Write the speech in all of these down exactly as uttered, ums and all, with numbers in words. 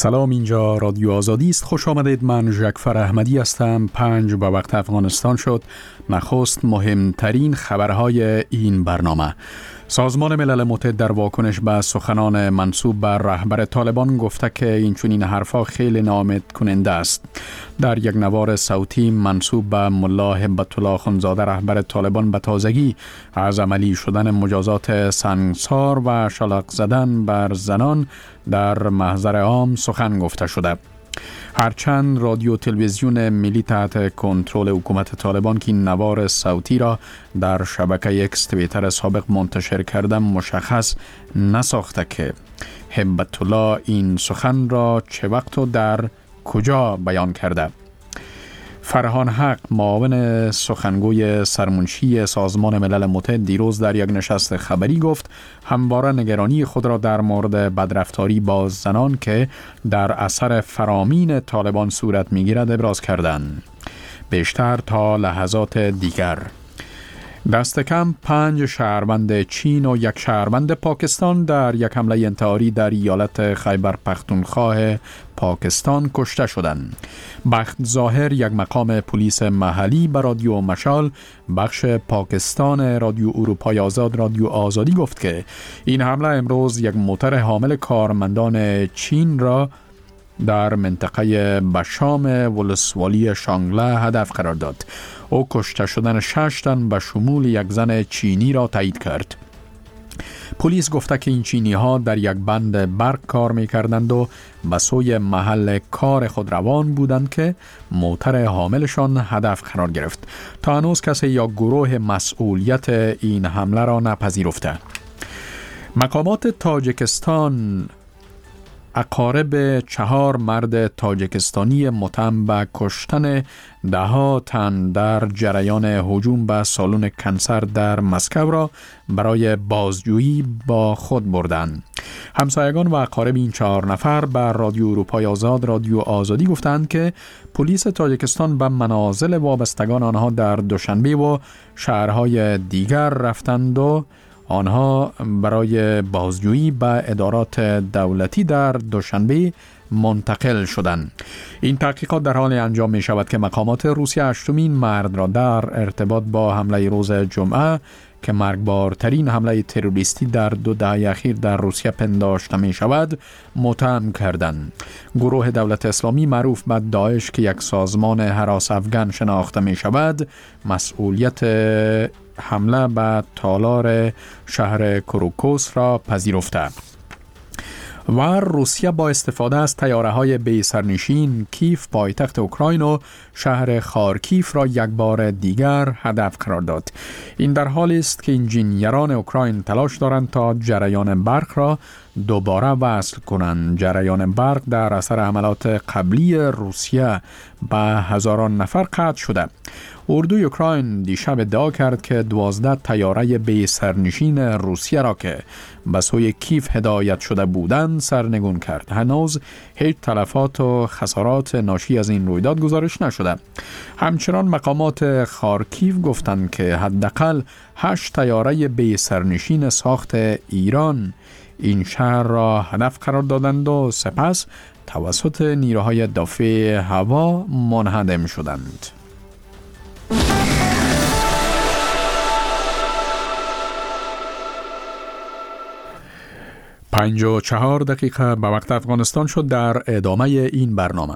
سلام، اینجا رادیو آزادی است. خوش آمدید. من جعفر احمدی هستم. پنج به وقت افغانستان شد. نخست مهمترین خبرهای این برنامه. سازمان ملل متحد در واکنش به سخنان منسوب به رهبر طالبان گفته که این چنین حرفا خیلی ناامید کننده است. در یک نوار صوتی منسوب به ملا هبت الله اخندزاده رهبر طالبان به تازگی از عملی شدن مجازات سنگسار و شلاق زدن بر زنان در محضر عام سخن گفته شده. هرچند رادیو تلویزیون ملی تحت کنترل حکومت طالبان که این نوار صوتی را در شبکه اکس توییتر سابق منتشر کرده مشخص نساخته که هبت الله این سخن را چه وقت و در کجا بیان کرده. فرهان حق، معاون سخنگوی سرمنشی سازمان ملل متحد، دیروز در یک نشست خبری گفت همواره نگرانی خود را در مورد بدرفتاری با زنان که در اثر فرامین طالبان صورت می‌گیرد ابراز کردند. بیشتر تا لحظات دیگر. دست کم پنج شهروند چین و یک شهروند پاکستان در یک حمله انتحاری در ایالت خیبر پختونخوا پاکستان کشته شدند. بخت ظاهر، یک مقام پلیس محلی، به رادیو مشال بخش پاکستان رادیو اروپای آزاد رادیو آزادی گفت که این حمله امروز یک موتر حامل کارمندان چین را در منطقه بشام ولسوالی شانگله هدف قرار داد. او کشته شدن شش تن به شمول یک زن چینی را تایید کرد. پلیس گفته که این چینی ها در یک بند برق کار می کردند و به سوی محل کار خود روان بودند که موتر حاملشان هدف قرار گرفت. تا هنوز کسی یا گروه مسئولیت این حمله را نپذیرفته. مقامات تاجیکستان اقارب چهار مرد تاجیکستانی متهم به کشتن ده ها تن در جریان هجوم به سالن کنسر در مسکو را برای بازجویی با خود بردند. همسایگان و اقارب این چهار نفر به رادیو اروپای آزاد رادیو آزادی گفتند که پلیس تاجیکستان به منازل وابستگان آنها در دوشنبه و شهرهای دیگر رفتند و آنها برای بازجویی به ادارات دولتی در دوشنبه منتقل شدند. این تحقیقات در حال انجام می شود که مقامات روسیه هشتمین مرد را در ارتباط با حمله روز جمعه که مرگبارترین حمله تروریستی در دو دهه اخیر در روسیه پنداشته می شود متهم کردند. گروه دولت اسلامی معروف به داعش که یک سازمان هراس افغان شناخته می شود مسئولیت حمله به تالار شهر کروکوس را پذیرفته و روسیه با استفاده از طیاره‌های بی سرنشین کیف پایتخت اوکراین و شهر خارکیف را یک بار دیگر هدف قرار داد. این در حالی است که انجینیران اوکراین تلاش دارند تا جریان برق را دوباره وصل کنند. جریان برق در اثر حملات قبلی روسیه به هزاران نفر قطع شده. اردوی اوکراین دیشب ادعا کرد که دوازده طیاره بی سرنشین روسیه را که به سوی کیف هدایت شده بودند سرنگون کرد. هنوز هیچ تلفات و خسارات ناشی از این رویداد گزارش نشده. همچنان مقامات خارکیف گفتند که حداقل هشت طیاره بی سرنشین ساخت ایران این شهر را هدف قرار دادند و سپس توسط نیروهای دفاع هوا منهدم شدند. پنج و چهار دقیقه به وقت افغانستان شد. در ادامه این برنامه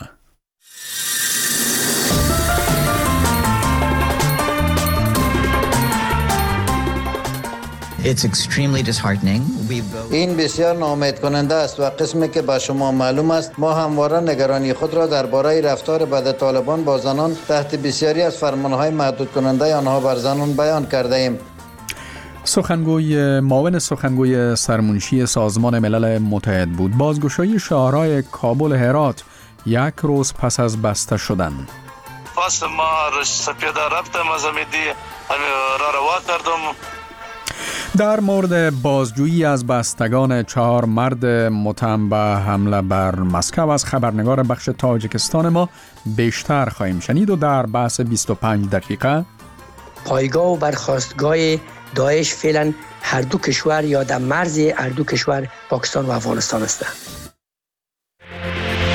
این بسیار ناامید کننده است و قسمی که به شما معلوم است ما همواره نگرانی خود را درباره رفتار بد طالبان با زنان تحت بسیاری از فرمانهای محدود کننده آنها بر زنان بیان کرده ایم. سخنگوی معاون سخنگوی سرمنشی سازمان ملل متحد بود. بازگشایی شهرهای کابل و هرات یک روز پس از بسته شدن. پس ما سپیده رفتم از امیدی را روا کردم. در مورد بازجویی از بستگان چهار مرد متهم به حمله بر مسکو از خبرنگار بخش تاجیکستان ما بیشتر خواهیم شنید و در بحث بیست و پنج دقیقه پایگاه و برخاستگاه داعش فعلا هر دو کشور یا در مرز هر دو کشور پاکستان و افغانستان است.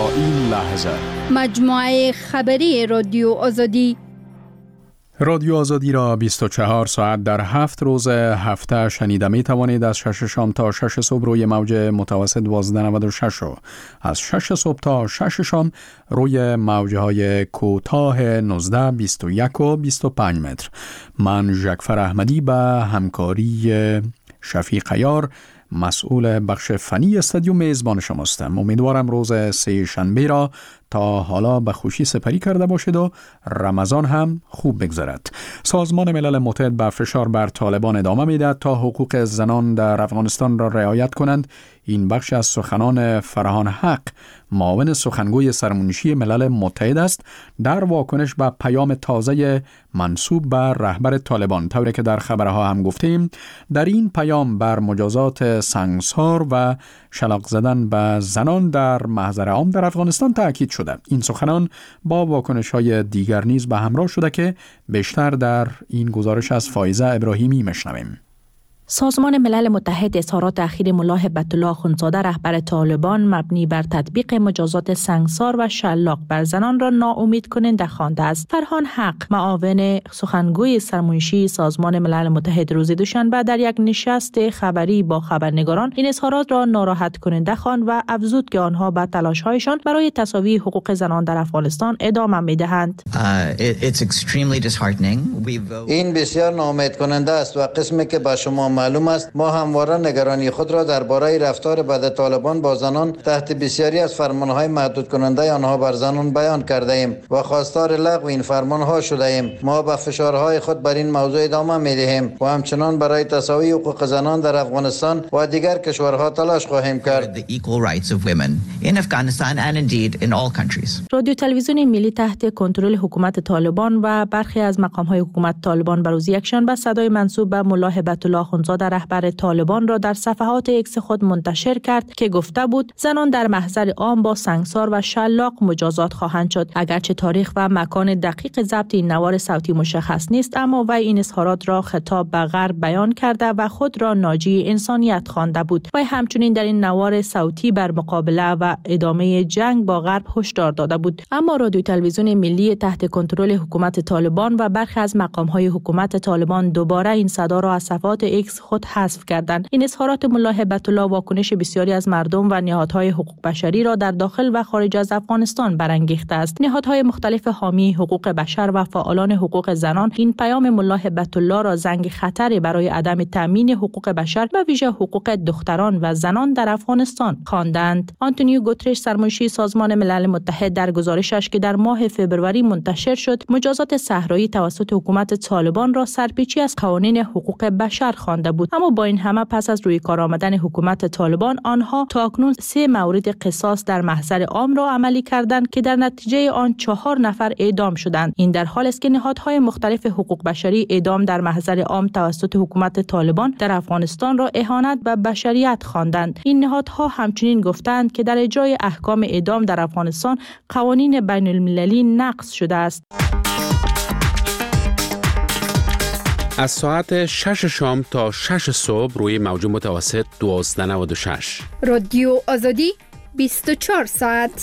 تا این لحظه. مجموعه خبری رادیو آزادی. رادیو آزادی را بیست و چهار ساعت در هفت روز هفته شنیده می توانید از شش شام تا شش صبح روی موج متوسط دوازده نود و شش و از شش صبح تا شش شام روی موجه های کوتاه نوزده، بیست و یک و بیست و پنج متر. من ژکفر احمدی به همکاری شفیق عیار مسئول بخش فنی استودیو میزبان شماستم. امیدوارم روز سه شنبه را تا حالا به خوشی سپری کرده باشید و رمضان هم خوب بگذرد. سازمان ملل متحد به فشار بر طالبان ادامه میدهد تا حقوق زنان در افغانستان را رعایت کنند. این بخش از سخنان فرهان حق، معاون سخنگوی سرمنشی ملل متحد است، در واکنش به پیام تازه منسوب به رهبر طالبان. طوری که در خبرها هم گفتیم، در این پیام بر مجازات سنگسار و شلاق زدن به زنان در محضر عام در افغانستان تاکید شده. این سخنان با واکنش‌های دیگر نیز به همراه شده که بیشتر در این گزارش از فایزه ابراهیمی میشنویم. سازمان ملل متحد اظهارات اخیر ملا هبت الله اخوندزاده رهبر طالبان مبنی بر تطبیق مجازات سنگسار و شلاق بر زنان را ناامید کننده خوانده است. فرهان حق، معاون سخنگوی سرمنشی سازمان ملل متحد، روز دوشنبه در یک نشست خبری با خبرنگاران این اظهارات را ناراحت کننده خواند و افزود که آنها به تلاش‌هایشان برای تساوی حقوق زنان در افغانستان ادامه می‌دهند. این بسیار ناامید کننده است و قسمی که به شما معلوم است ما همواره نگرانی خود را درباره رفتار بد طالبان با زنان تحت بسیاری از فرمانهای محدود کننده آنها بر زنان بیان کرده ایم و خواستار لغو این فرمانها شده ایم. ما به فشارهای خود بر این موضوع ادامه می دهیم و همچنان برای تساوی حقوق زنان در افغانستان و دیگر کشورها تلاش خواهیم کرد. رادیو تلویزیون ملی تحت کنترل حکومت طالبان و برخی از مقام‌های حکومت طالبان بر روز یکشنبه صدای منسوب به ملا هبت الله اخوندزاده رهبر طالبان را در صفحات ایکس خود منتشر کرد که گفته بود زنان در محضر عام با سنگسار و شلاق مجازات خواهند شد. اگرچه تاریخ و مکان دقیق ضبط این نوار صوتی مشخص نیست، اما وی این اظهارات را خطاب به غرب بیان کرده و خود را ناجی انسانیت خوانده بود. وی همچنین در این نوار صوتی بر مقابله و ادامه جنگ با غرب هشدار داده بود. اما رادیو تلویزیون ملی تحت کنترل حکومت طالبان و برخی از مقام‌های حکومت طالبان دوباره این صدا را از صفحات ایکس خود حذف کردند. این اظهارات ملا هبت الله واکنش بسیاری از مردم و نهادهای حقوق بشری را در داخل و خارج از افغانستان برانگیخته است. نهادهای مختلف حامی حقوق بشر و فعالان حقوق زنان این پیام ملا هبت الله را زنگ خطری برای عدم تامین حقوق بشر و ویژه حقوق دختران و زنان در افغانستان خواندند. آنتونیو گوترش، سرمنشی سازمان ملل متحد، در گزارشش که در ماه فوریه منتشر شد، مجازات صحرایی توسط حکومت طالبان را سرپیچی از قوانین حقوق بشر خوانده بود. اما با این همه پس از روی کار آمدن حکومت طالبان، آنها تاکنون سه مورد قصاص در محضر عام را عملی کردند که در نتیجه آن چهار نفر اعدام شدند. این در حالی است که نهادهای مختلف حقوق بشری اعدام در محضر عام توسط حکومت طالبان در افغانستان را اهانت به بشریت خواندند. این نهادها همچنین گفتند که در اجرای احکام اعدام در افغانستان قوانین بین المللی نقض شده است. از ساعت شش شام تا شش صبح روی موج متوسط دوازده نود و شش. رادیو آزادی بیست و چهار ساعت.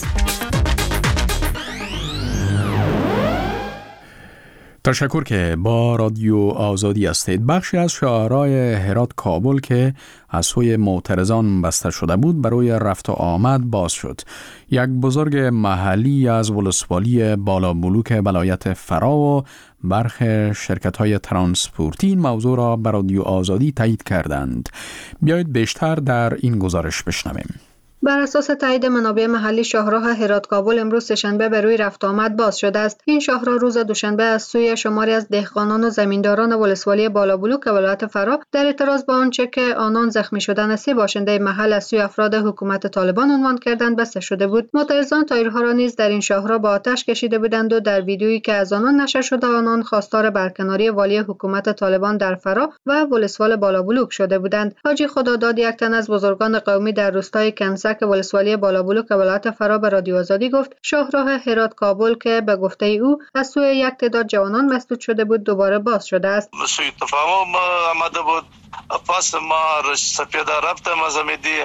تشکر که با رادیو آزادی هستید. بخشی از شاهرای هرات کابل که از سوی معترضان بسته شده بود برای رفت و آمد باز شد. یک بزرگ محلی از ولسوالی بالا بلوک ولایت فرا و برخی شرکت‌های ترانسپورتی این موضوع را بر رادیو آزادی تایید کردند. بیایید بیشتر در این گزارش بشنویم. بر اساس تایید منابع محلی، شاهراه هرات کابل امروز سه‌شنبه به روی رفت آمد باز شده است. این شاهراه روز دوشنبه از سوی شماری از دهقانان و زمینداران ولسوالی بالا بلوک ولایت فرا در اعتراض به آنچه که آنان زخمی شدن سه باشنده محل از سوی افراد حکومت طالبان عنوان کردند بسته شده بود. معترضان تایرها را نیز در این شاهراه با آتش کشیده بودند و در ویدیویی که از آنان نشر شده آنان خواستار برکناری والی حکومت طالبان در فرا و ولسوال بالا بلوک شده بودند. حاجی خداداد، یک تن از بزرگان قومی در روستای کنسک ولسوالی بالا بلوک ولایت فرا به رادیو آزادی گفت شاهراه هرات کابل که به گفته او از سوی یک تعداد جوانان مسدود شده بود دوباره باز شده است. سوی تفاهم آمده بود، پس ما سپیده رفتم از امیدی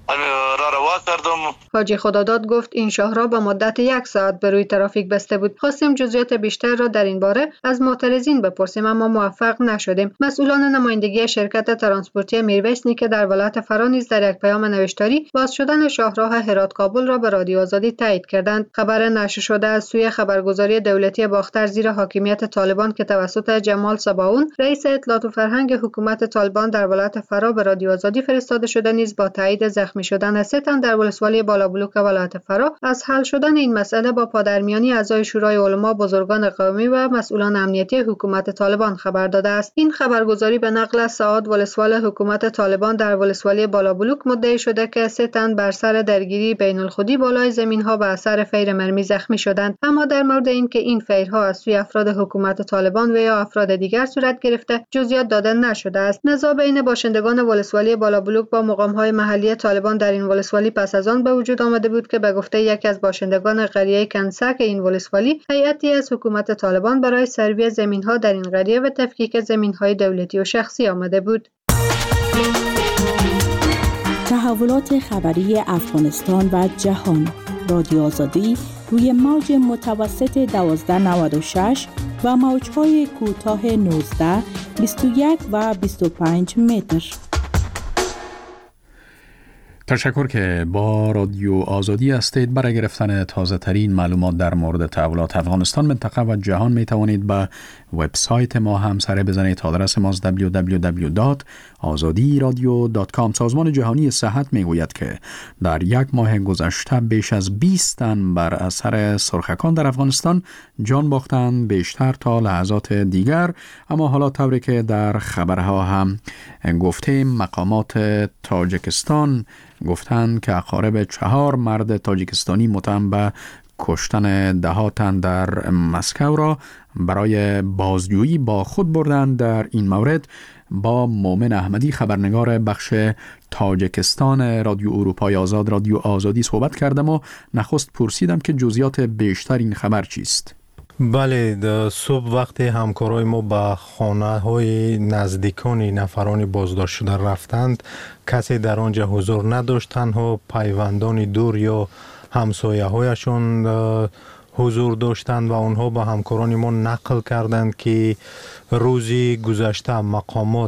را روا کردم. حاجی خداداد گفت این شاهراه به مدت یک ساعت به روی ترافیک بسته بود. خواستیم جزئیات بیشتر را در این باره از معترضین بپرسیم اما موفق نشدیم. مسئولان نمایندگی شرکت ترانسپورتی میرویس که در ولایت فرا نیز در یک پیام نوشتاری باز شدن شاهراه هرات کابل را به رادیو آزادی تایید کردند. خبر نشر شده از سوی خبرگزاری دولتی باختر زیر حاکمیت طالبان که توسط جمال صباون رئیس اطلاعات و فرهنگ حکومت طالبان در ولایت فرا به رادیو آزادی فرستاده شده نیز با تایید زخمی شدن سه تن در ولسوالی بالابلوک ولایت فرا از حل شدن این مسئله با پادرمیانی اعضای شورای علما، بزرگان قومی و مسئولان امنیتی حکومت طالبان خبر داده است. این خبرگزاری به نقل از سعاد ولسوال حکومت طالبان در ولسوالی بالابلوک مدعی شده که سه تن بر سر درگیری بین الخودی بالای زمین‌ها به اثر فیر مرمی زخمی شدند، اما در مورد اینکه این فیرها از سوی افراد حکومت طالبان و یا افراد دیگر صورت گرفته جزئیات داده نشده است. نزاع بین باشندگان ولسوالی بالابلوک با مقام‌های محلی طالبان در این ولسوالی پس از آن به وجود آمده بود که به گفته یکی از باشندگان قریه کنسک این ولسوالی هیئتی از حکومت طالبان برای سروی زمین‌ها در این قریه و تفکیک زمین‌های دولتی و شخصی آمده بود. تحولات خبری افغانستان و جهان. رادیو آزادی روی موج متوسط دوازده نود و شش و موج‌های کوتاه نوزده، بیست و یک و بیست و پنج متر. تشکر که با رادیو آزادی هستید. برای گرفتن تازه ترین معلومات در مورد تحولات افغانستان، منطقه و جهان می توانید به وبسایت ما هم سر بزنید. آدرس ما دبلیو دبلیو دبلیو دات آزادی رادیو دات کام. سازمان جهانی صحت می گوید که در یک ماه گذشته بیش از بیست تن بر اثر سرخکان در افغانستان جان باختند، بیشتر تا لحظات دیگر. اما حالا طوری که در خبرها هم گفتیم، مقامات تاجیکستان گفتند که اقارب چهار مرد تاجیکستانی متهم به کشتن ده تن در مسکو را برای بازجویی با خود بردند. در این مورد با مومن احمدی، خبرنگار بخش تاجیکستان رادیو اروپای آزاد رادیو آزادی صحبت کردم و نخست پرسیدم که جزئیات بیشتر این خبر چیست. بله، صبح وقت همکارای ما به خانه های نزدیکان نفران بازداشت شده رفتند، کسی در آنجا حضور نداشت، تنها پیوندان دور یا همسایه هایشان حضور داشتند و آنها به همکاران ما نقل کردند که روزی گذشته مقامات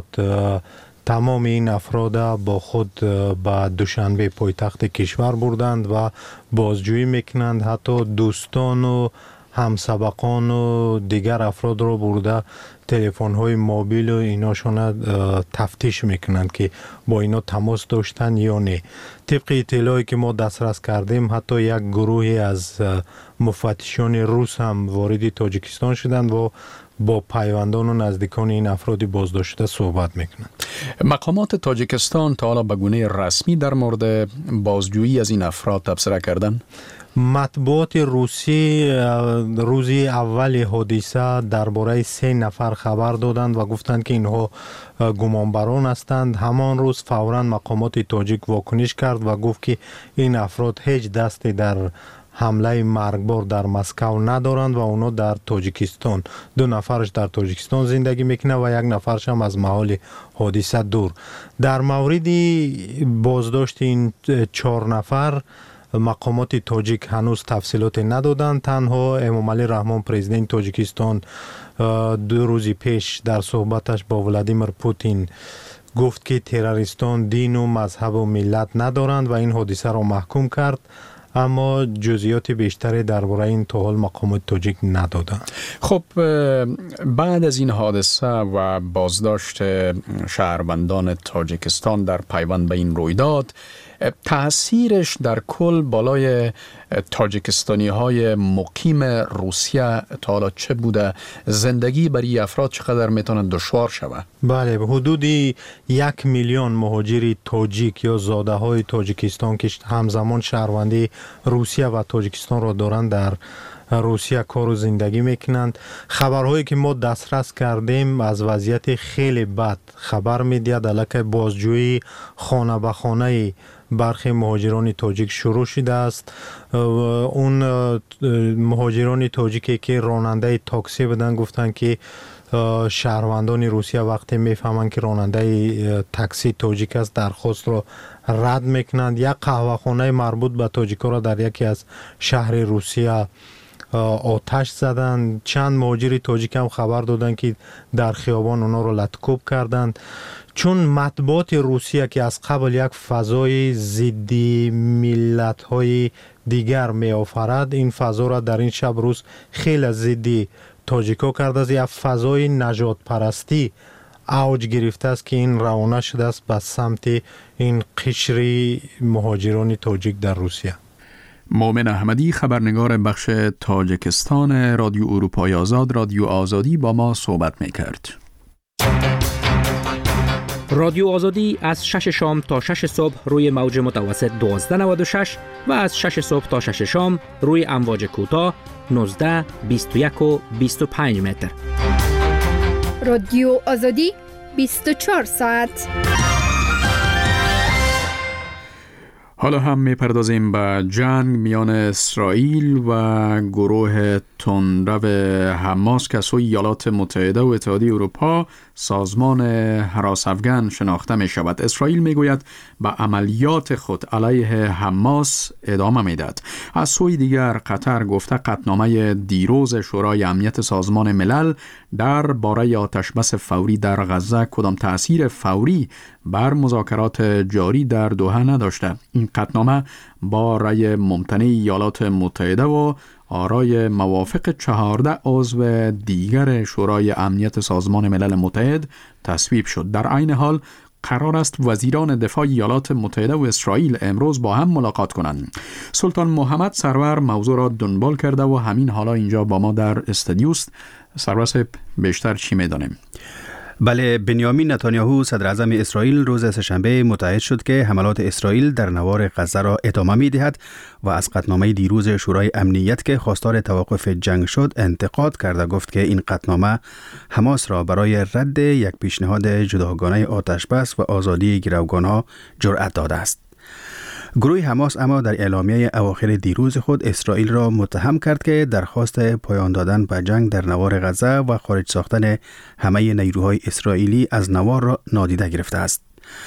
تمام این افراد با خود به دوشنبه پایتخت کشور بردند و بازجویی میکنند. حتی دوستان و همسبقان و دیگر افراد را برده تلفن های موبیل و ایناشون تفتیش میکنند که با اینا تماس داشتن یا نه. طبق اطلاعی که ما دسترس کردیم، حتی یک گروهی از مفتشان روس هم وارد تاجیکستان شدند و با پیوندان و نزدیکان این افرادی بازداشت شده صحبت میکنند. مقامات تاجیکستان تا حالا به گونه رسمی در مورد بازجویی از این افراد تبصره کردند؟ مطبوعات روسی روزی اول حادثه درباره سه نفر خبر دادند و گفتند که اینها گمانبران هستند. همان روز فوراً مقامات تاجیک واکنش کرد و گفت که این افراد هیچ دستی در حمله مرگبار در مسکو ندارند و اونا در تاجیکستان، دو نفرش در تاجیکستان زندگی میکنه و یک نفرش هم از محل حادثه دور. در مورد بازداشت این چهار نفر مقامات تاجیک هنوز تفصیلات ندادند. تنها امامعلی رحمان پرزیدنت تاجیکستان دو روز پیش در صحبتش با ولادیمیر پوتین گفت که تروریستان دین و مذهب و ملت ندارند و این حادثه را محکوم کرد، اما جزئیات بیشتری درباره این تا حال مقامات تاجیک ندادند. خب بعد از این حادثه و بازداشت شهروندان تاجیکستان در پیوند به این رویداد، تأثیرش در کل بالای تاجیکستانی های مقیم روسیه تا حالا چه بوده؟ زندگی برای افراد چقدر میتونن دشوار شود؟ بله، حدود یک میلیون مهاجر تاجیک یا زاده های تاجیکستان که همزمان شهروندی روسیه و تاجیکستان را دارند در روسیه کار و زندگی میکنند. خبرهایی که ما دسترس کردیم از وضعیت خیلی بد خبر میدهد. علیه بازجویی خانه به خانه برخی مهاجران تاجیک شروع شده است. اون مهاجران تاجیکی که راننده تاکسی بودن گفتن که شهروندان روسیه وقتی میفهمند که راننده تاکسی تاجیک است درخواست رو رد میکنند. یک قهوه خانه مربوط به تاجیکا را در یکی از شهر روسیه آتش زدند. چند مهاجر تاجیک هم خبر دادند که در خیابان اونا رو لطکوب کردند. چون مطبوعات روسیه که از قبل یک فضای ضدی ملت‌های دیگر می آفرد، این فضا را در این شب روز خیلی ضدی تاجیکا کرده است. یک فضای نجات پرستی اوج گرفته است که این روانه شده است به سمت این قشر مهاجران تاجیک در روسیه. مومن احمدی، خبرنگار بخش تاجیکستان رادیو اروپای آزاد رادیو آزادی با ما صحبت میکرد. رادیو آزادی از شش شام تا شش صبح روی موج متوسط دوازده نود و شش و از شش صبح تا شش شام روی امواج کوتاه نوزده، بیست و یک و بیست و پنج متر. رادیو آزادی بیست و چهار ساعت. حالا هم میپردازیم به جنگ میان اسرائیل و گروه تندرو حماس که سوی ایالات متحده و اتحادیه اروپا سازمان حراس افغان شناخته می شود. اسرائیل می گوید به عملیات خود علیه حماس ادامه می دهد. از سوی دیگر قطر گفته قطعنامه دیروز شورای امنیت سازمان ملل در باره آتشبس فوری در غزه کدام تأثیر فوری بر مذاکرات جاری در دوحه نداشته. این قطعنامه با رأی ممتنع ایالات متحده و آرای موافق چهارده عضو دیگر شورای امنیت سازمان ملل متحد تصویب شد. در عین حال قرار است وزیران دفاع ایالات متحده و اسرائیل امروز با هم ملاقات کنند. سلطان محمد سرور موضوع را دنبال کرده و همین حالا اینجا با ما در استودیوست. سرور صاحب، بیشتر چی می‌دانیم؟ بله، بنیامین نتانیاهو صدر اعظم اسرائیل روز سه‌شنبه متعهد شد که حملات اسرائیل در نوار غزه را ادامه می‌دهد و از قطعنامه دیروز شورای امنیت که خواستار توقف جنگ شد انتقاد کرده. گفت که این قطعنامه حماس را برای رد یک پیشنهاد جداگانه آتشبس و آزادی گروگان‌ها جرأت داده است. گروه حماس اما در اعلامیه اواخر دیروز خود اسرائیل را متهم کرد که درخواست پایان دادن به جنگ در نوار غزه و خارج ساختن همه نیروهای اسرائیلی از نوار را نادیده گرفته است.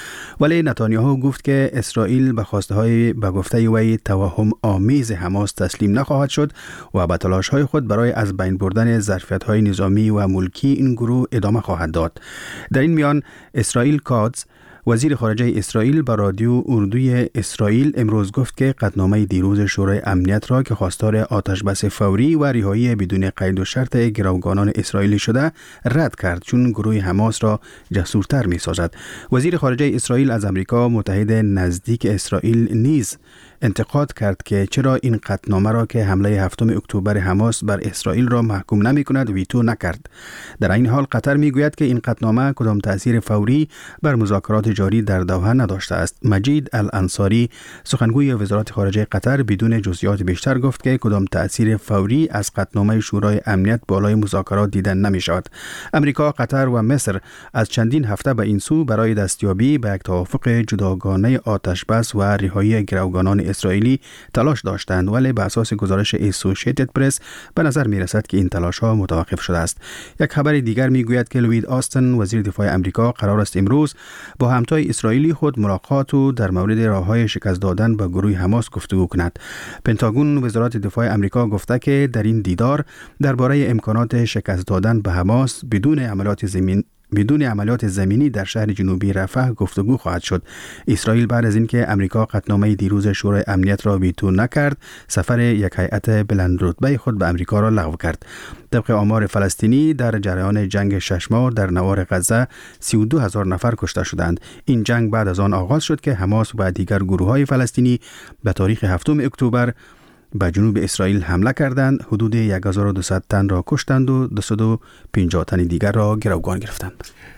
ولی نتانیاهو گفت که اسرائیل به خواسته های به گفته وی توهم آمیز حماس تسلیم نخواهد شد و به تلاش های خود برای از بین بردن ظرفیت های نظامی و ملکی این گروه ادامه خواهد داد. در این میان اسرائیل کاتز وزیر خارجه اسرائیل به رادیو اردوی اسرائیل امروز گفت که قطعنامه دیروز شورای امنیت را که خواستار آتشبس فوری و رهایی بدون قید و شرط گروگانان اسرائیلی شده رد کرد، چون گروه حماس را جسورتر می سازد. وزیر خارجه اسرائیل از امریکا متحد نزدیک اسرائیل نیز انتقاد کرد که چرا این قطعنامه را که حمله هفتم اکتبر حماس بر اسرائیل را محکوم نمی کند ویتو نکرد. در این حال قطر می گوید که این قطعنامه کدام تأثیر فوری بر مذاکرات جاری در دوحه نداشته است. مجید الانصاری سخنگوی وزارت خارجه قطر بدون جزئیات بیشتر گفت که کدام تأثیر فوری از قطعنامه شورای امنیت بالای مذاکرات دیدن نمی شود. امریکا، قطر و مصر از چندین هفته به این سو برای دستیابی به یک توافق جداگانه آتشبس و رهایی گروگانان اسرائیلی تلاش داشتند، ولی به اساس گزارش اسوسییتد پرس به نظر می رسد که این تلاش ها متوقف شده است. یک خبر دیگر می گوید که لوید آستن وزیر دفاع امریکا قرار است امروز با همتای اسرائیلی خود ملاقات و در مورد راههای شکست دادن به گروه حماس گفتگو کند. پنتاگون وزارت دفاع امریکا گفته که در این دیدار درباره امکانات شکست دادن به حماس بدون عملیات زمین بدون عملیات زمینی در شهر جنوبی رفح گفتگو خواهد شد. اسرائیل بعد از اینکه امریکا قطعنامه دیروز شورای امنیت را ویتو نکرد، سفر یک هیئت بلند رتبه خود به امریکا را لغو کرد. طبق آمار فلسطینی در جریان جنگ شش ماه در نوار غزه سی و دو هزار نفر کشته شدند. این جنگ بعد از آن آغاز شد که حماس و دیگر گروه‌های فلسطینی به تاریخ هفتم اکتبر به جنوب اسرائیل حمله کردند. حدود هزار و دویست تن را کشتند و دویست و پنجاه تن دیگر را گروگان گرفتند.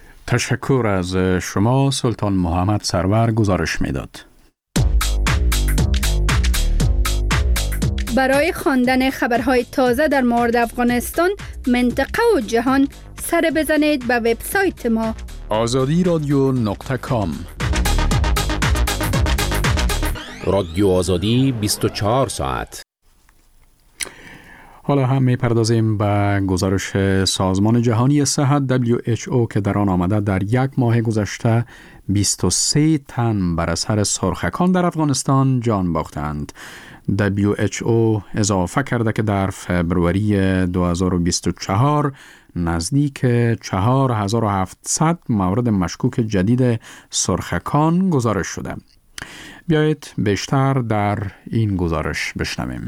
تشکر از شما. سلطان محمد سرور گزارش میداد. برای خواندن خبرهای تازه در مورد افغانستان، منطقه و جهان، سر بزنید به وبسایت ما آزادی رادیو نقطه کام. رادیو آزادی بیست و چهار ساعت. حالا هم میپردازیم به گزارش سازمان جهانی صحت دبلیو اچ او که در آن آمده در یک ماه گذشته بیست و سه تن بر اثر سرخکان در افغانستان جان باختند. دبلیو اچ او اضافه کرده که در فبروری دو هزار و بیست و چهار نزدیک چهار هزار و هفتصد مورد مشکوک جدید سرخکان گزارش شده. بیایید بیشتر در این گزارش بشنویم.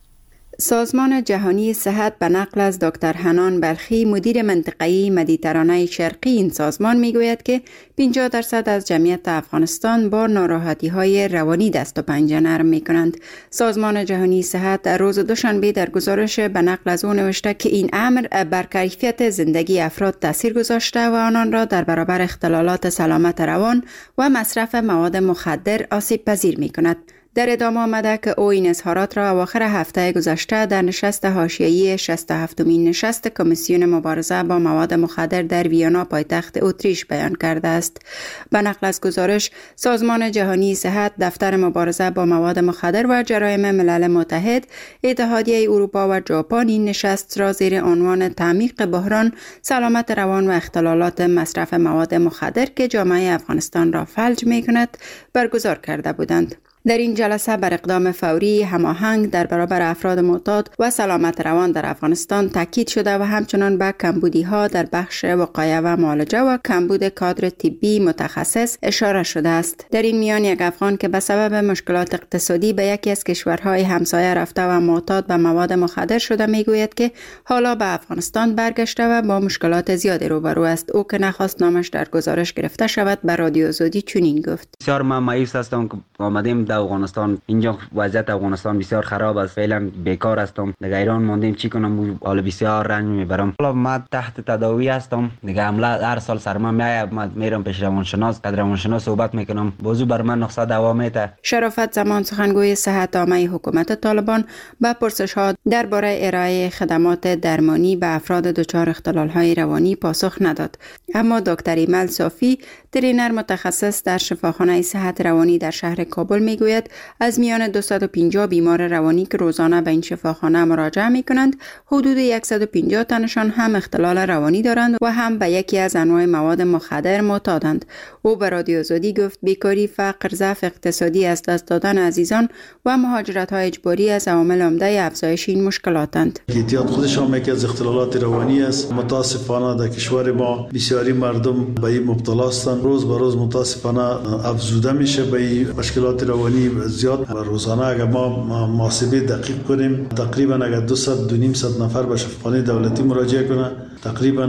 سازمان جهانی صحت به نقل از دکتر حنان بلخی مدیر منطقه‌ای مدیترانه شرقی این سازمان میگوید که پنجاه درصد از جمعیت افغانستان با ناراحتی‌های روانی دست و پنجه نرم می‌کنند. سازمان جهانی صحت در روز دوشنبه در گزارش به نقل از او نوشته که این امر بر کیفیت زندگی افراد تاثیر گذاشته و آنان را در برابر اختلالات سلامت روان و مصرف مواد مخدر آسیب پذیر می‌کند. در ادامه آمده که او این اظهارات را اواخر هفته گذشته در نشست حاشیه‌ای شصت و هفتمین نشست کمیسیون مبارزه با مواد مخدر در ویانا پایتخت اتریش بیان کرده است. به نقل از گزارش، سازمان جهانی صحت، دفتر مبارزه با مواد مخدر و جرایم ملل متحد، اتحادیه اروپا و ژاپن این نشست را زیر عنوان تعمیق بحران سلامت روان و اختلالات مصرف مواد مخدر که جامعه افغانستان را فلج می‌کند برگزار کرده بودند. در این جلسه بر اقدام فوری هماهنگ در برابر افراد معتاد و سلامت روان در افغانستان تاکید شده و همچنان به کمبودی‌ها در بخش وقایه و معالجه و کمبود کادر طبی متخصص اشاره شده است. در این میان یک افغان که به سبب مشکلات اقتصادی به یکی از کشورهای همسایه رفته و معتاد به مواد مخدر شده میگوید که حالا به افغانستان برگشته و با مشکلات زیادی روبرو است. او که نخواست نامش در گزارش گرفته شود به رادیو آزادی چنین گفت: بسیار من مایوس هستم که آمدیم در افغانستان. اینجا وضعیت افغانستان بسیار خراب است. فعلا بیکار هستم. دیگه ایران ماندیم چی کنم؟ حالا بسیار رنج میبرم. حالا من تحت تداوی هستم. دیگه عملا هر سال سر من میاد. من میرم پیش روانشناس، قدر روانشناس صحبت میکنم. موضوع بر من نقصه دوام میده. شرافت زمان سخنگوی صحت عامه حکومت طالبان با پرسش‌ها درباره ارائه خدمات درمانی به افراد دچار اختلال‌های روانی پاسخ نداد. اما دکتر ایمل صافی، ترینر متخصص در شفاخانه صحت روانی در شهر کابل میگوید از میان دویست و پنجاه بیمار روانی که روزانه به این شفاخانه مراجعه می کنند، حدود صد و پنجاه تنشان هم اختلال روانی دارند و هم به یکی از انواع مواد مخدر معتادند. او به رادیو آزادی گفت بیکاری، فقر، ضعف اقتصادی، از دست دادن عزیزان و مهاجرت‌های اجباری از عوامل عمده افزایش این مشکلاتند. اعتیاد خودش هم یکی از اختلالات روانی است. متاسفانه در کشور ما بسیاری مردم به این مبتلا هستند. روز به روز متاسفانه افزوده میشه به این مشکلات روانی زیاد. و روزانه اگر ما محاسبه دقیق کنیم، تقریبا اگر دویست و نیم نفر به شفاخانه دولتی مراجعه کنه، تقریبا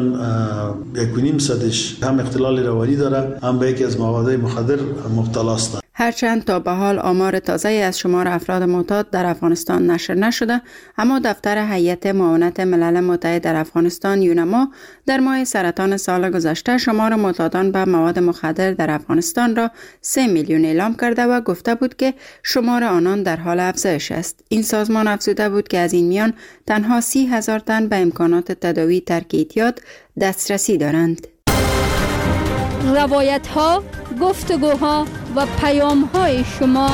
یک و نیم صدش هم اختلال روانی داره، هم به یکی از مواد مخدر مبتلا است. هرچند تا به حال آمار تازه از شمار افراد معتاد در افغانستان نشر نشده، اما دفتر هیئت معاونت ملل متحد در افغانستان یونما در ماه سرطان سال گذشته شمار معتادان به مواد مخدر در افغانستان را سه میلیون اعلام کرده و گفته بود که شمار آنان در حال افزایش است. این سازمان افزوده بود که از این میان تنها سی هزار تن به امکانات تداوی ترک اعتیاد دسترسی دارند. روایت ها، گفتگوها و پیام های شما.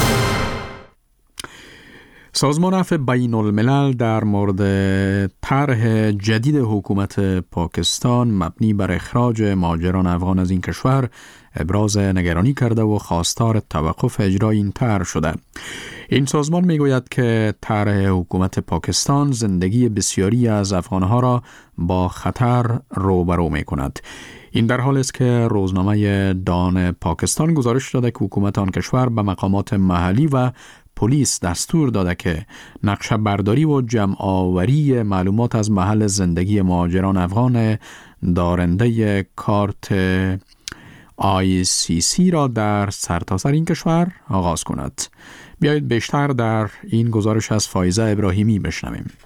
سازمان عفو بین الملل در مورد طرح جدید حکومت پاکستان مبنی بر اخراج مهاجران افغان از این کشور ابراز نگرانی کرده و خواستار توقف اجرای این طرح شده. این سازمان میگوید که طرح حکومت پاکستان زندگی بسیاری از افغانها را با خطر روبرو می کند. این در حال است که روزنامه دان پاکستان گزارش داده که حکومت آن کشور به مقامات محلی و پلیس دستور داده که نقشه برداری و جمع آوری معلومات از محل زندگی مهاجران افغان دارنده کارت آی سی سی را در سرتاسر این کشور آغاز کند. بیایید بیشتر در این گزارش از فایزه ابراهیمی بشنویم.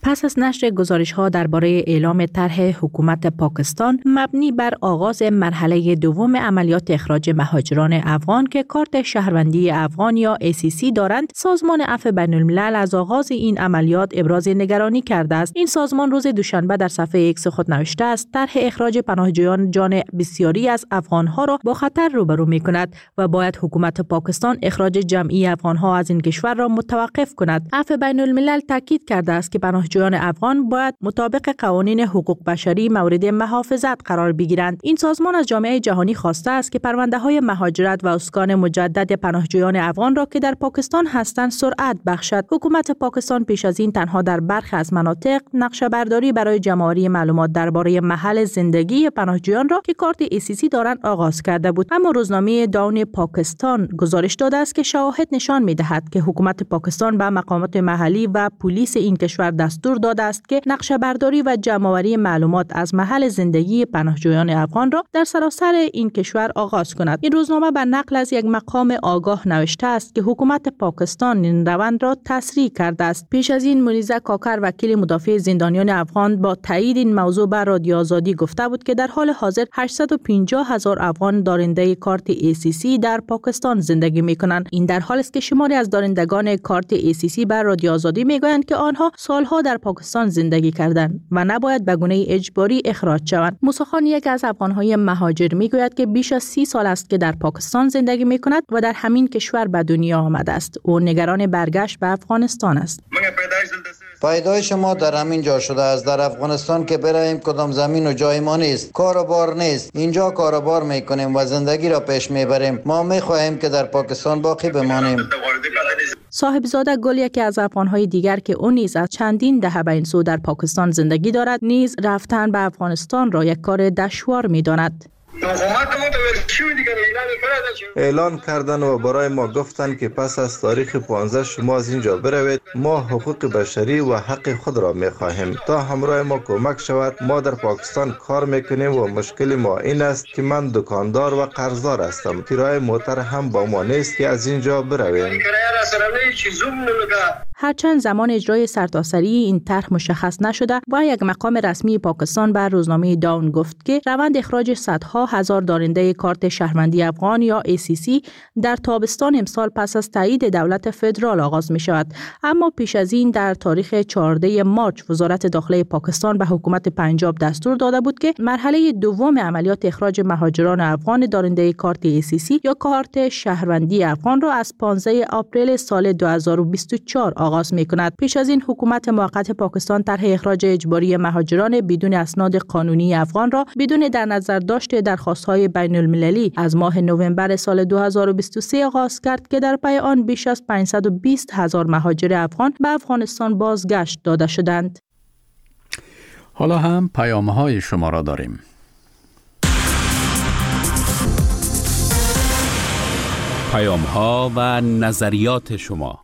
پس از نشر گزارش‌ها درباره اعلام طرح حکومت پاکستان مبنی بر آغاز مرحله دوم عملیات اخراج مهاجران افغان که کارت شهروندی افغان یا ای سی سی دارند، سازمان عفو بین‌الملل از آغاز این عملیات ابراز نگرانی کرده است. این سازمان روز دوشنبه در صفحه ایکس خود نوشته است طرح اخراج پناهجویان جان بسیاری از افغان‌ها را با خطر روبرو می‌کند و باید حکومت پاکستان اخراج جمعی افغان‌ها از این کشور را متوقف کند. عفو بین‌الملل تاکید کرده است که پناهجویان افغان باید مطابق قوانین حقوق بشری مورد محافظت قرار بگیرند. این سازمان از جامعه جهانی خواسته است که پرونده‌های مهاجرت و اسکان مجدد پناهجویان افغان را که در پاکستان هستند سرعت بخشد. حکومت پاکستان پیش از این تنها در برخی از مناطق نقشه‌برداری برای جمع‌آوری معلومات درباره محل زندگی پناهجویان را که کارت ای سی سی دارند آغاز کرده بود. اما روزنامه داون پاکستان گزارش داده است که شواهد نشان می‌دهد که حکومت پاکستان به مقامات محلی و پلیس این کشور دستور داده است که نقشه‌برداری و جمع‌آوری معلومات از محل زندگی پناهجویان افغان را در سراسر این کشور آغاز کند. این روزنامه بر نقل از یک مقام آگاه نوشته است که حکومت پاکستان این روند را تسریع کرده است. پیش از این منیزه کاکر وکیل مدافع زندانیان افغان با تایید این موضوع بر رادیو آزادی گفته بود که در حال حاضر هشتصد و پنجاه هزار افغان دارنده کارت ای سی سی در پاکستان زندگی می‌کنند. این در حالی است که شماری از دارندگان کارت ای سی سی بر رادیو آزادی می‌گویند که آنها سالها در پاکستان زندگی کردند و نباید به گونه اجباری اخراج شوند. موسی خان یک از افغان‌های مهاجر می‌گوید که بیش از سی سال است که در پاکستان زندگی می‌کند و در همین کشور به دنیا آمده است. او نگران برگشت به افغانستان است. پیدایش ما در همین جا شده است. در افغانستان که براییم کدام زمین و جای ما نیست، کار و بار نیست. اینجا کار و بار میکنیم و زندگی را پیش میبریم. ما میخواهیم که در پاکستان باقی بمانیم. صاحبزاده گل یکی از افغان‌های دیگر که او نیز از چندین دهه به این سو در پاکستان زندگی دارد نیز رفتن به افغانستان را یک کار دشوار می‌داند. اعلان کردن و برای ما گفتن که پس از تاریخ پانزده شما از اینجا بروید. ما حقوق بشری و حق خود را می‌خواهیم تا همراه ما کمک شود. ما در پاکستان کار میکنیم و مشکل ما این است که من دکاندار و قرضدار هستم. کرایه موتر هم با ما نیست که از اینجا برویم. هرچند زمان اجرای سرتاسری این طرح مشخص نشده و یک مقام رسمی پاکستان بر روزنامه داون گفت که روند اخراج صدها هزار دارنده کارت شهروندی افغان یا ای سی سی در تابستان امسال پس از تایید دولت فدرال آغاز می شود. اما پیش از این در تاریخ چهاردهم مارس وزارت داخله پاکستان به حکومت پنجاب دستور داده بود که مرحله دوم عملیات اخراج مهاجران افغان دارنده کارت ای سی سی یا کارت شهروندی افغان را از پانزده آپریل سال دو هزار و بیست و چهار آغاز می کند. پیش از این حکومت موقت پاکستان طرح اخراج اجباری مهاجران بدون اسناد قانونی افغان را بدون در نظر داشت درخواست‌های بین المللی از ماه نوامبر سال دو هزار و بیست و سه آغاز کرد که در پی آن بیش از پانصد و بیست هزار مهاجر افغان به افغانستان بازگشت داده شدند. حالا هم پیام‌های شما را داریم. پیام‌ها و نظریات شما.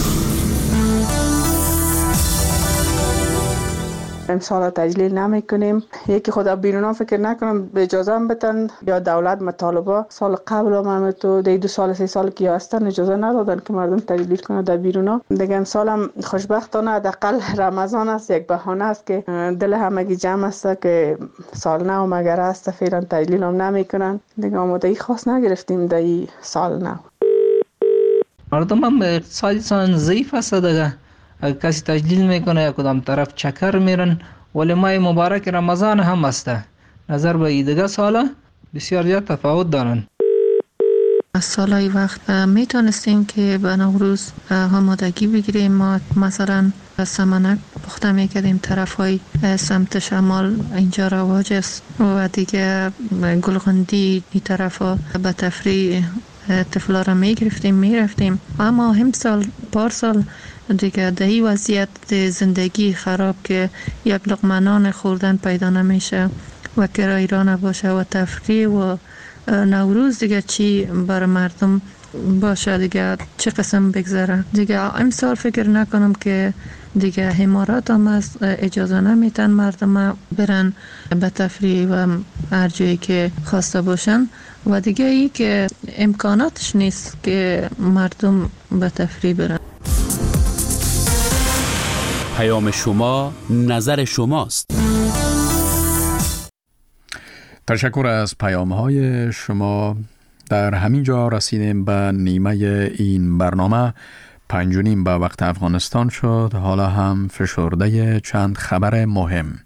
امسال تجلیل نمی کنیم. یکی خدا بیرونا فکر نکنم به اجازه هم بتن یا دولت مطالبه سال قبل هم تو دی دو سال سه سال که هستن اجازه ندادن که مردم تجلیل کنه در بیرونا. دیگه امسال هم خوشبختانه حداقل رمضان است، یک بهانه است که دل همگی جمع است که سال نو مگر است فعلا تجلیل هم نمی کنن. دیگه آمادگی خاص نگرفتیم در این سال نو. مردم هم اقتصادشان ضعیف است دیگه. اگر کسی تجلیل میکنه یا کدام طرف چکر میرن، ولی ماه مبارک رمضان هم است. نظر به دیگه سالا بسیار زیاد تفاوت دارن. از سالهای وقت میتونستیم که به نوروز آمادگی بگیریم. ما مثلا سمنک پخته میکردیم، طرف های سمت شمال اینجا رواج است و دیگه گلغندی این طرف ها به تفریح طفلا را میگرفتیم میرفتیم. اما هم سال پار سال دیگه دهی وضعیت زندگی خراب که یک لقمه نان خوردن پیدا نمیشه و کرایه را نباشه و تفریح و نوروز دیگه چی بر مردم باشه دیگه چه قسم بگذره دیگه. امسال فکر نکنم که دیگه حمارات هم از اجازه نمیتن مردم برن به تفریح و هر جایی که خواسته باشن و دیگه ای که امکاناتش نیست که مردم به تفریح برن. پیام شما نظر شماست. تشکر از پیام های شما. در همین جا رسیدیم به نیمه این برنامه. پنج و نیم به وقت افغانستان شد. حالا هم فشرده چند خبر مهم.